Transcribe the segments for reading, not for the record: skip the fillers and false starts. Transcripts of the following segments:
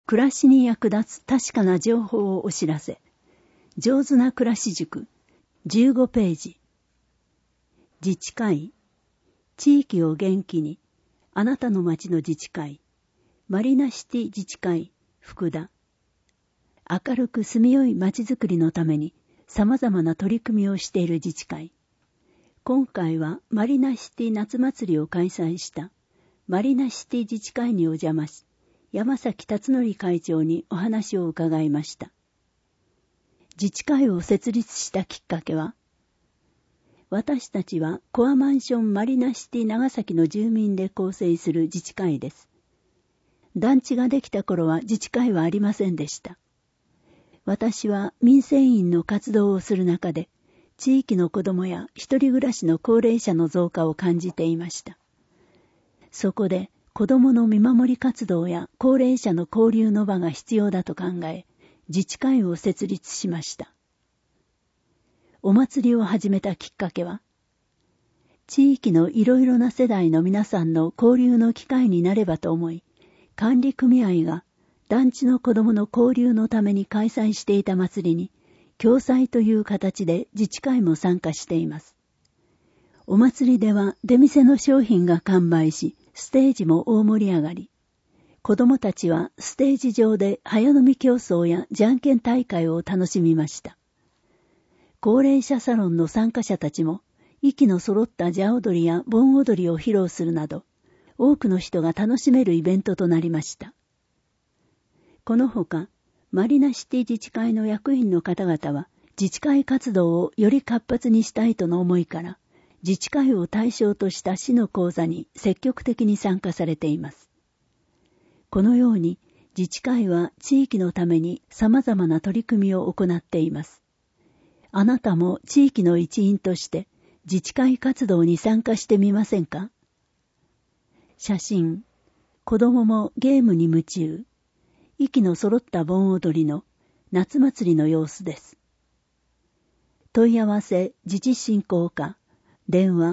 暮らしに役立つ確かな情報をお知らせ。上手な暮らし塾。15ページ。自治会。地域を元気に。あなたの町の自治会。マリナシティ自治会。福田。明るく住みよい町づくりのために様々な取り組みをしている自治会。今回はマリナシティ夏祭りを開催したマリナシティ自治会にお邪魔し、山崎達則会長にお話を伺いました。自治会を設立したきっかけは、私たちはコアマンションマリナシティ長崎の住民で構成する自治会です。団地ができた頃は自治会はありませんでした。私は民生委員の活動をする中で、地域の子どもや一人暮らしの高齢者の増加を感じていました。そこで子どもの見守り活動や高齢者の交流の場が必要だと考え、自治会を設立しました。お祭りを始めたきっかけは、地域のいろいろな世代の皆さんの交流の機会になればと思い、管理組合が団地の子どもの交流のために開催していた祭りに、共催という形で自治会も参加しています。お祭りでは出店の商品が完売し、ステージも大盛り上がり、子どもたちはステージ上で早飲み競争やじゃんけん大会を楽しみました。高齢者サロンの参加者たちも、息の揃った蛇踊りや盆踊りを披露するなど、多くの人が楽しめるイベントとなりました。このほか、マリナシティ自治会の役員の方々は、自治会活動をより活発にしたいとの思いから、自治会を対象とした市の講座に積極的に参加されています。このように、自治会は地域のために様々な取り組みを行っています。あなたも地域の一員として自治会活動に参加してみませんか？写真、子供もゲームに夢中。息の揃った盆踊りの夏祭りの様子です。問い合わせ自治振興課、電話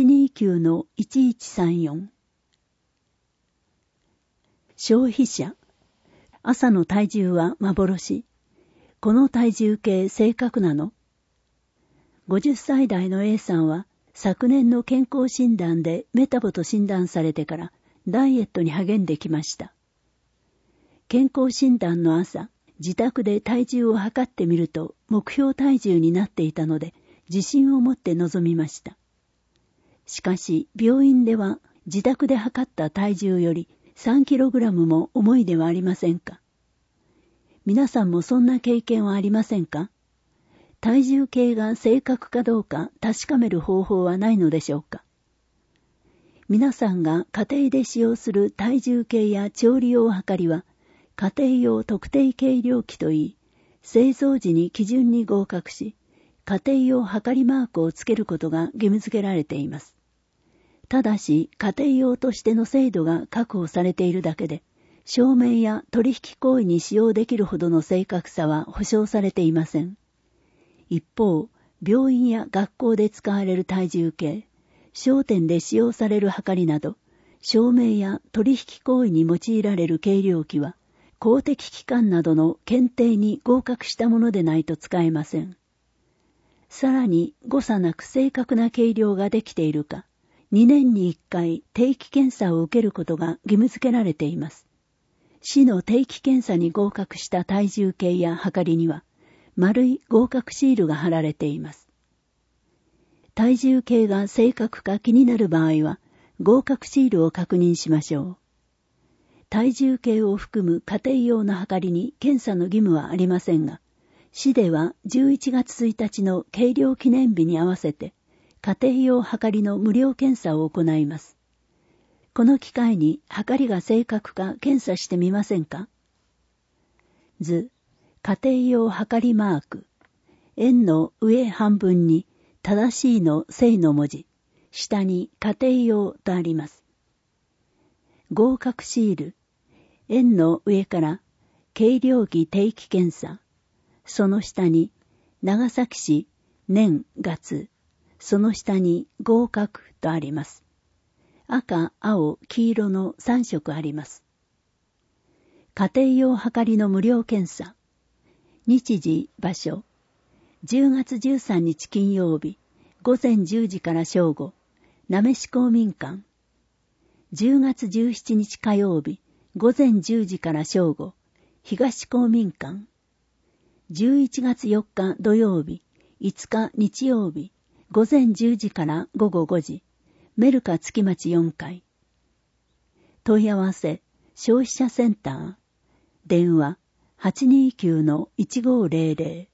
829-1134。消費者、朝の体重は幻。この体重計正確なの？50歳代の A さんは昨年の健康診断でメタボと診断されてからダイエットに励んできました。健康診断の朝、自宅で体重を測ってみると目標体重になっていたので自信を持って臨みました。しかし病院では自宅で測った体重より3kgも重いではありませんか。皆さんもそんな経験はありませんか？体重計が正確かどうか確かめる方法はないのでしょうか？皆さんが家庭で使用する体重計や調理用はかりは、家庭用特定計量器といい、製造時に基準に合格し、家庭用はかりマークをつけることが義務付けられています。ただし、家庭用としての精度が確保されているだけで、証明や取引行為に使用できるほどの正確さは保証されていません。一方、病院や学校で使われる体重計、商店で使用されるはかりなど、証明や取引行為に用いられる計量器は、公的機関などの検定に合格したものでないと使えません。さらに、誤差なく正確な計量ができているか、2年に1回定期検査を受けることが義務付けられています。市の定期検査に合格した体重計やはかりには、丸い合格シールが貼られています。体重計が正確か気になる場合は、合格シールを確認しましょう。体重計を含む家庭用のはかりに検査の義務はありませんが、市では11月1日の計量記念日に合わせて、家庭用はかりの無料検査を行います。この機会にはかりが正確か検査してみませんか？図、家庭用はかりマーク。円の上半分に正しいの正の文字。下に家庭用とあります。合格シール。円の上から計量器定期検査。その下に長崎市年月。その下に合格とあります。赤、青、黄色の3色あります。 家庭用はかりの無料検査。日時、場所。10月13日金曜日、午前10時から正午、なめし公民館。10月17日火曜日、午前10時から正午、東公民館。11月4日土曜日、5日日曜日、午前10時から午後5時、メルカ月町4階。問い合わせ、消費者センター。電話、829-1500。